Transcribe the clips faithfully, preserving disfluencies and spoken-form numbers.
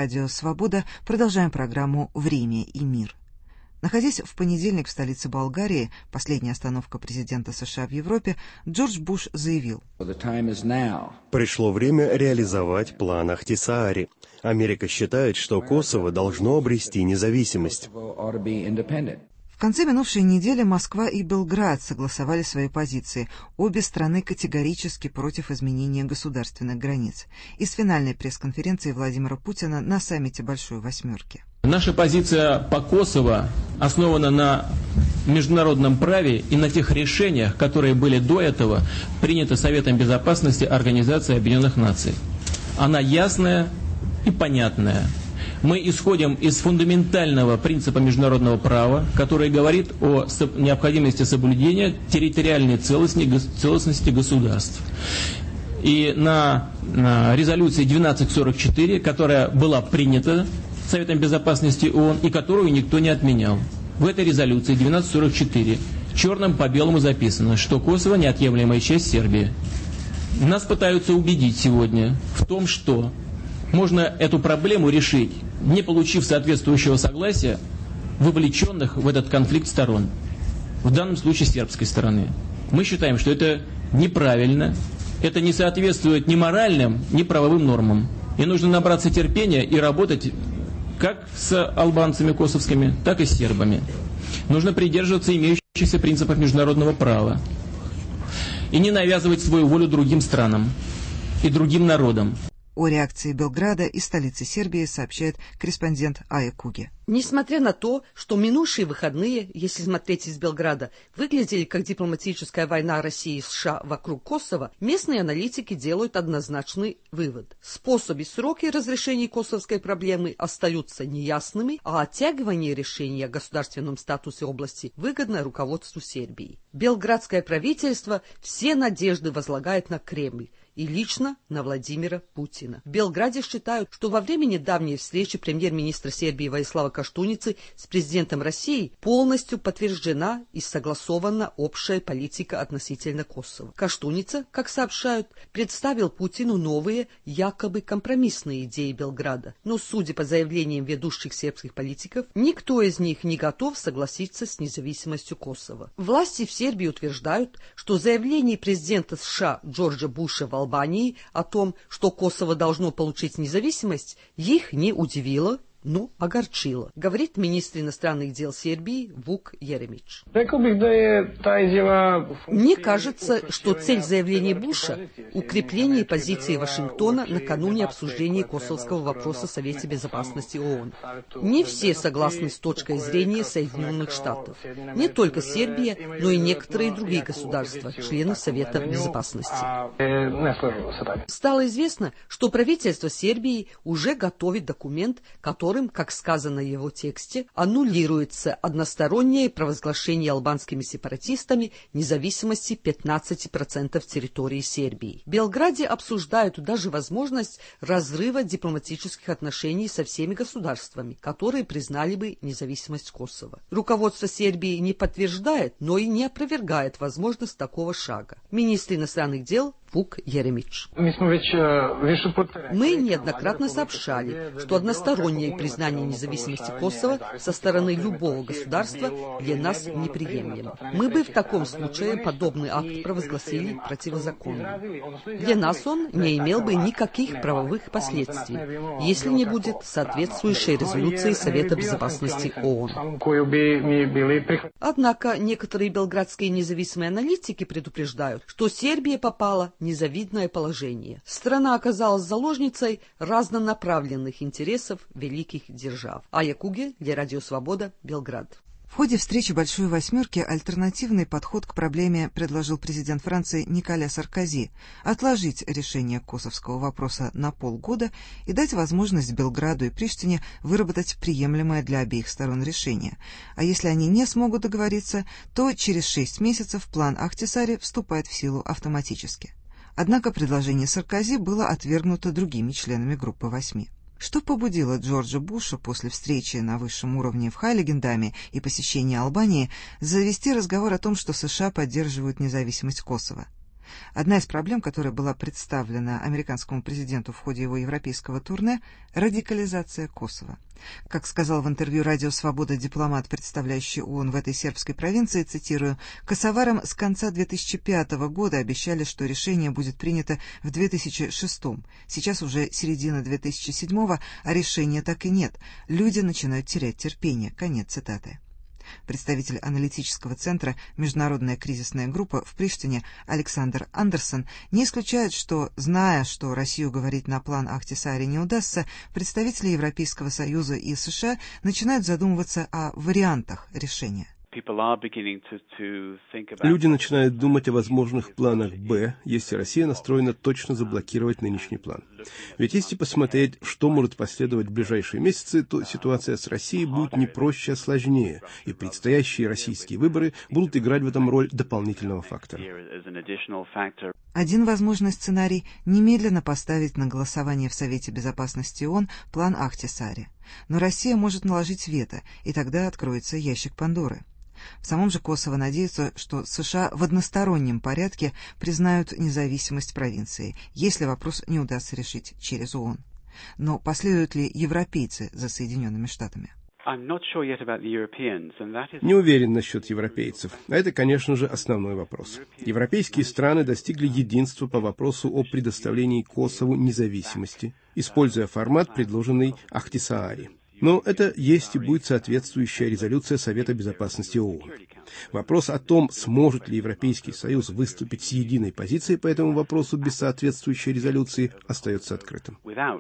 Радио «Свобода» продолжаем программу «Время и мир». Находясь в понедельник в столице Болгарии, последняя остановка президента США в Европе, Джордж Буш заявил: «Пришло время реализовать план Ахтисаари. Америка считает, что Косово должно обрести независимость». В конце минувшей недели Москва и Белград согласовали свои позиции. Обе страны категорически против изменения государственных границ. Из финальной пресс-конференции Владимира Путина на саммите Большой Восьмерки. Наша позиция по Косово основана на международном праве и на тех решениях, которые были до этого приняты Советом Безопасности Организации Объединенных Наций. Она ясная и понятная. Мы исходим из фундаментального принципа международного права, который говорит о необходимости соблюдения территориальной целостности государств. И на, на резолюции двенадцать сорок четыре, которая была принята Советом Безопасности ООН и которую никто не отменял, в этой резолюции двенадцать сорок четыре черным по белому записано, что Косово неотъемлемая часть Сербии. Нас пытаются убедить сегодня в том, что можно эту проблему решить, не получив соответствующего согласия вовлеченных в этот конфликт сторон, в данном случае сербской стороны. Мы считаем, что это неправильно, это не соответствует ни моральным, ни правовым нормам. И нужно набраться терпения и работать как с албанцами косовскими, так и с сербами. Нужно придерживаться имеющихся принципов международного права и не навязывать свою волю другим странам и другим народам. О реакции Белграда и столицы Сербии сообщает корреспондент Ая Куги. Несмотря на то, что минувшие выходные, если смотреть из Белграда, выглядели как дипломатическая война России и США вокруг Косово, местные аналитики делают однозначный вывод. Способы и сроки разрешения косовской проблемы остаются неясными, а оттягивание решения о государственном статусе области выгодно руководству Сербии. Белградское правительство все надежды возлагает на Кремль и лично на Владимира Путина. В Белграде считают, что во время недавней встречи премьер-министра Сербии Воислава Каштуницы с президентом России полностью подтверждена и согласована общая политика относительно Косово. Каштуница, как сообщают, представил Путину новые, якобы компромиссные идеи Белграда, но, судя по заявлениям ведущих сербских политиков, никто из них не готов согласиться с независимостью Косово. Власти в Сербии утверждают, что заявление президента США Джорджа Буша в Албании о том, что Косово должно получить независимость, их не удивило, но огорчило, говорит министр иностранных дел Сербии Вук Еремич. Мне кажется, что цель заявления Буша – укрепление позиции Вашингтона накануне обсуждения косовского вопроса в Совете Безопасности ООН. Не все согласны с точкой зрения Соединенных Штатов. Не только Сербия, но и некоторые другие государства, члены Совета Безопасности. Стало известно, что правительство Сербии уже готовит документ, который как сказано в его тексте, аннулируется одностороннее провозглашение албанскими сепаратистами независимости пятнадцати процентов территории Сербии. В Белграде обсуждают даже возможность разрыва дипломатических отношений со всеми государствами, которые признали бы независимость Косово. Руководство Сербии не подтверждает, но и не опровергает возможность такого шага. Министр иностранных дел Вук Еремич. Мы неоднократно сообщали, что одностороннее признание независимости Косово со стороны любого государства для нас неприемлемо. Мы бы в таком случае подобный акт провозгласили противозаконным. Для нас он не имел бы никаких правовых последствий, если не будет соответствующей резолюции Совета Безопасности ООН. Однако некоторые белградские независимые аналитики предупреждают, что Сербия попала в незавидное положение. Страна оказалась заложницей разнонаправленных интересов великих держав. Ая Куги для Радио Свобода, Белград. В ходе встречи Большой Восьмерки альтернативный подход к проблеме предложил президент Франции Николя Саркози отложить решение косовского вопроса на полгода и дать возможность Белграду и Приштине выработать приемлемое для обеих сторон решение. А если они не смогут договориться, то через шесть месяцев план Ахтисари вступает в силу автоматически. Однако предложение Саркози было отвергнуто другими членами Группы восьми. Что побудило Джорджа Буша после встречи на высшем уровне в Хайлигендаме и посещения Албании завести разговор о том, что США поддерживают независимость Косово? Одна из проблем, которая была представлена американскому президенту в ходе его европейского турне – радикализация Косово. Как сказал в интервью «Радио Свобода» дипломат, представляющий ООН в этой сербской провинции, цитирую, «Косоварам с конца две тысячи пятого года обещали, что решение будет принято в две тысячи шестом. Сейчас уже середина две тысячи седьмого, а решения так и нет. Люди начинают терять терпение». Конец цитаты. Представитель аналитического центра «Международная кризисная группа» в Приштине Александр Андерсон не исключает, что, зная, что Россию говорить на план Ахтисари не удастся, представители Европейского Союза и США начинают задумываться о вариантах решения. Люди начинают думать о возможных планах «Б», если Россия настроена точно заблокировать нынешний план. Ведь если посмотреть, что может последовать в ближайшие месяцы, то ситуация с Россией будет не проще, а сложнее, и предстоящие российские выборы будут играть в этом роль дополнительного фактора. Один возможный сценарий – немедленно поставить на голосование в Совете Безопасности ООН план Ахтисари. Но Россия может наложить вето, и тогда откроется ящик Пандоры. В самом же Косово надеются, что США в одностороннем порядке признают независимость провинции, если вопрос не удастся решить через ООН. Но последуют ли европейцы за Соединенными Штатами? Не уверен насчет европейцев. А это, конечно же, основной вопрос. Европейские страны достигли единства по вопросу о предоставлении Косову независимости, используя формат, предложенный Ахтисаари. Но это есть и будет соответствующая резолюция Совета Безопасности ООН. Вопрос о том, сможет ли Европейский Союз выступить с единой позицией по этому вопросу без соответствующей резолюции, остается открытым.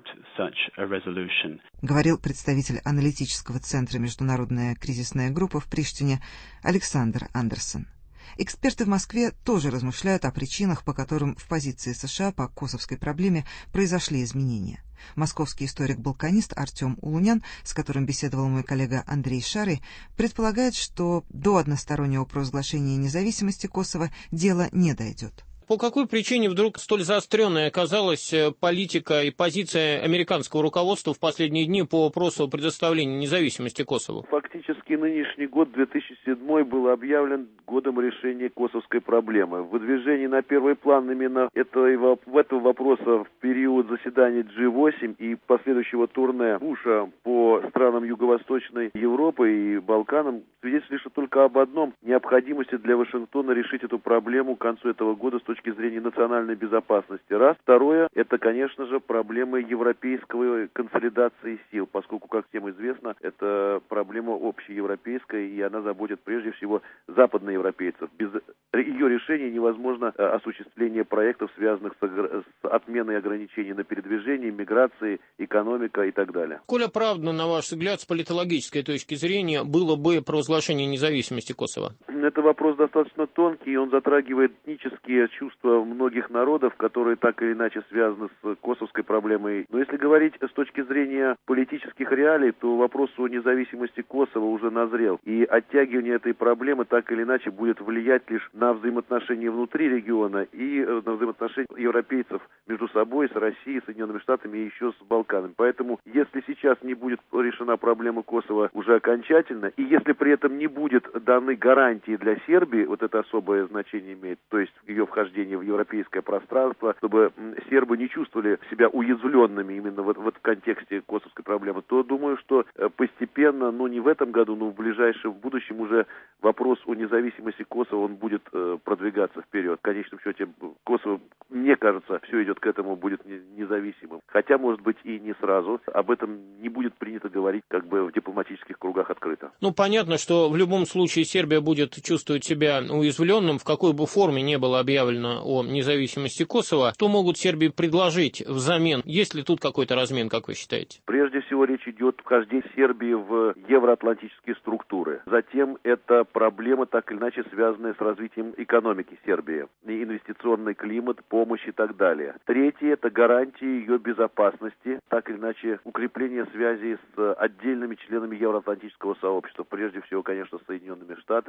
Говорил представитель аналитического центра «Международная кризисная группа» в Приштине Александр Андерсон. Эксперты в Москве тоже размышляют о причинах, по которым в позиции США по косовской проблеме произошли изменения. Московский историк-балканист Артем Улунян, с которым беседовал мой коллега Андрей Шарый, предполагает, что до одностороннего провозглашения независимости Косово дело не дойдет. По какой причине вдруг столь заостренной оказалась политика и позиция американского руководства в последние дни по вопросу предоставления независимости Косово? Фактически нынешний год, две тысячи седьмой, был объявлен годом решения косовской проблемы. Выдвижение на первый план именно этого, этого вопроса в период заседания джи восемь и последующего турне Буша по странам Юго-Восточной Европы и Балканам свидетельствует лишь только об одном – необходимости для Вашингтона решить эту проблему к концу этого года с точки зрения национальной безопасности. Раз. Второе – это, конечно же, проблема европейской консолидации сил, поскольку, как всем известно, это проблема общеевропейская, и она заботит прежде всего западноевропейцев. Без ее решения невозможно осуществление проектов, связанных с отменой ограничений на передвижение, миграции, экономика и так далее. Коль оправдано, на ваш взгляд, с политологической точки зрения, было бы провозглашение независимости Косово? Это вопрос достаточно тонкий, и он затрагивает этнические чувства многих народов, которые так или иначе связаны с косовской проблемой. Но если говорить с точки зрения политических реалий, то вопрос о независимости Косово уже назрел. И оттягивание этой проблемы так или иначе будет влиять лишь на взаимоотношения внутри региона и на взаимоотношения европейцев между собой, с Россией, Соединенными Штатами и еще с Балканами. Поэтому, если сейчас не будет решена проблема Косово уже окончательно, и если при этом не будет даны гарантии для Сербии, вот это особое значение имеет, то есть ее вхождение в европейское пространство, чтобы сербы не чувствовали себя уязвленными именно вот, вот в контексте косовской проблемы, то думаю, что постепенно, ну не в этом году, но в ближайшем будущем уже вопрос о независимости Косово, он будет э, продвигаться вперед. В конечном счете Косово, мне кажется, все идет к этому, будет независимым. Хотя, может быть, и не сразу. Об этом не будет принято говорить как бы в дипломатических кругах открыто. Ну, понятно, что в любом случае Сербия будет чувствовать себя уязвленным, в какой бы форме не было объявлено о независимости Косово. Что могут Сербии предложить взамен? Есть ли тут какой-то размен, как вы считаете? Прежде всего, речь идет о вхождении Сербии в евроатлантические структуры. Затем это проблема, так или иначе, связанная с развитием экономики Сербии. Инвестиционный климат, помощь и так далее. Третье – это гарантии ее безопасности, так или иначе, укрепление связей с отдельными членами евроатлантического сообщества. Прежде всего, конечно, с Соединенными Штатами. Из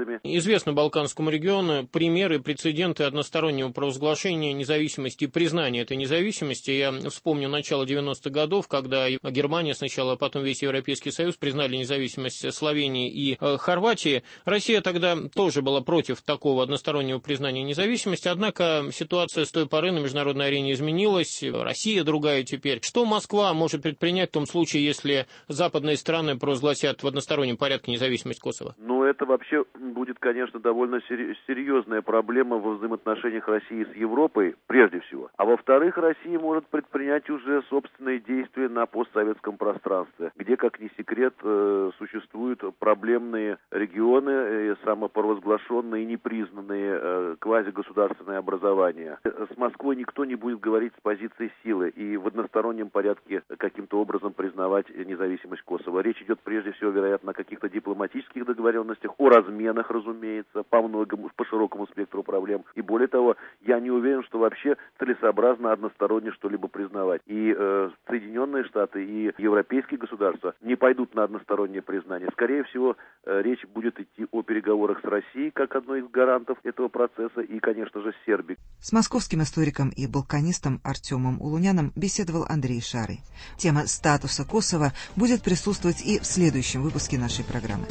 известны Балканскому региону примеры, прецеденты одностороннего провозглашения независимости и признания этой независимости. Я вспомню начало девяностых годов, когда Германия сначала, а потом весь Европейский Союз признали независимость Словении и э, Хорватии. Россия тогда тоже была против такого одностороннего признания независимости, однако ситуация с той поры на международной арене изменилась, Россия другая теперь. Что Москва может предпринять в том случае, если западные страны провозгласят в одностороннем порядке независимость Косово? Ну, это вообще будет, конечно, довольно серьезная проблема во взаимоотношениях России с Европой, прежде всего. А во-вторых, Россия может предпринять уже собственные действия на постсоветском пространстве, где, как ни секрет, существуют проблемные регионы, самопровозглашенные и непризнанные квазигосударственные образования. С Москвой никто не будет говорить с позиции силы и в одностороннем порядке каким-то образом признавать независимость Косово. Речь идет прежде всего, вероятно, о каких-то дипломатических договоренностях, о разменах, разумеется, по многому, по широкому спектру проблем. И более того, я не уверен, что вообще целесообразно односторонне что-либо признавать. И э, Соединенные Штаты, и европейские государства не пойдут на одностороннее признание. Скорее всего, э, речь будет идти о переговорах с Россией, как одной из гарантов этого процесса, и, конечно же, с Сербией. С московским историком и балканистом Артемом Улуняном беседовал Андрей Шарый. Тема статуса Косово будет присутствовать и в следующем выпуске нашей программы.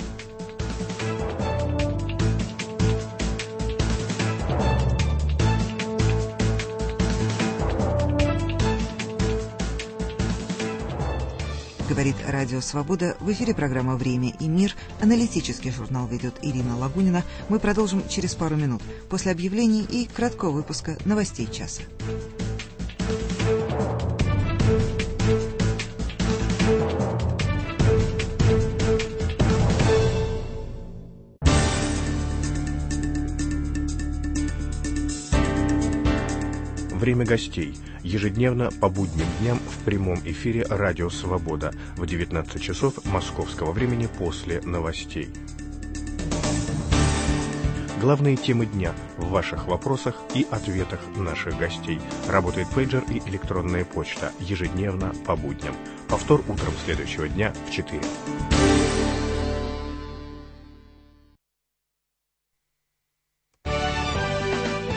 Говорит Радио Свобода. В эфире программа «Время и мир». Аналитический журнал ведет Ирина Лагунина. Мы продолжим через пару минут после объявлений и краткого выпуска новостей часа. Время гостей. Ежедневно по будним дням в прямом эфире «Радио Свобода» в девятнадцать часов московского времени после новостей. Главные темы дня в ваших вопросах и ответах наших гостей. Работает пейджер и электронная почта ежедневно по будням. Повтор утром следующего дня в четыре.